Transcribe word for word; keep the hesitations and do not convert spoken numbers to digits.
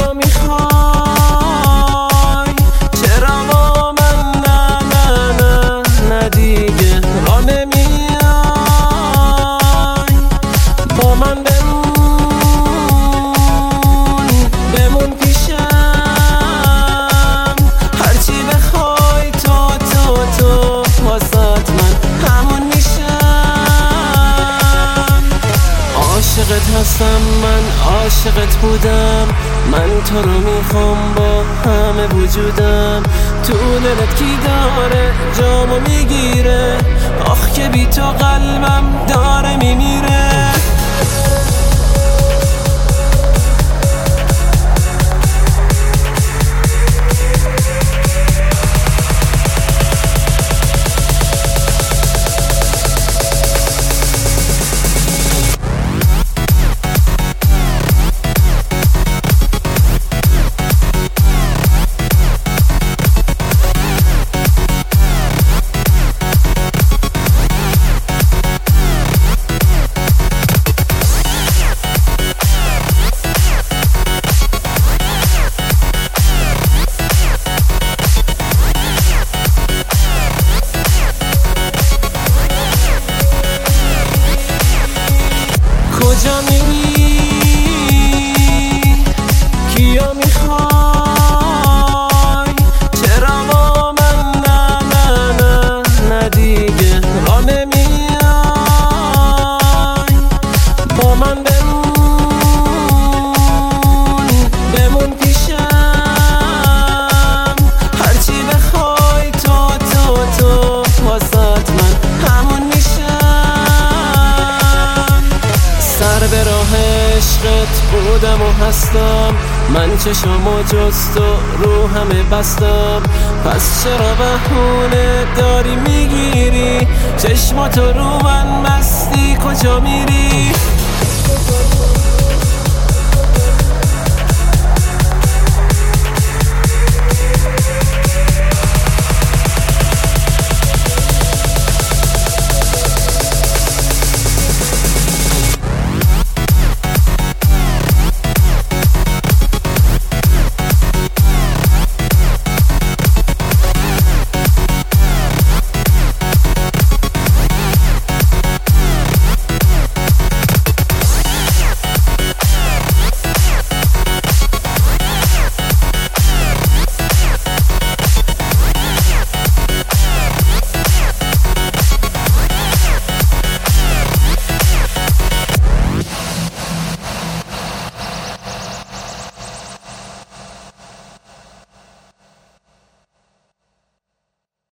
کیو میخوای؟ چرا با من نه نه نه نه دیگه را نمیای؟ با من بمون بمون پیشم، هرچی بخوای تو تو تو واسات من همون میشم. عاشقت هستم من، عاشقت بودم من، تو رو میخوام با همه وجودم. تو دلت کی داره جامو میگیره؟ آخ که بی تو قلبم داره میمیره. کجا میری؟ کیو میخوای؟ چرا با من نه نه نه نه دیگه را نمیای؟ با من بمون بمون پیشم، هرچی بخوای تو تو تو واسات من همون میشم. سر به راه عشقت بودم و هستم من، چشمو جز تو رو همه بستم. پس چرا بهونه داری میگیری؟ چشماتو رو من مستی کجا میری؟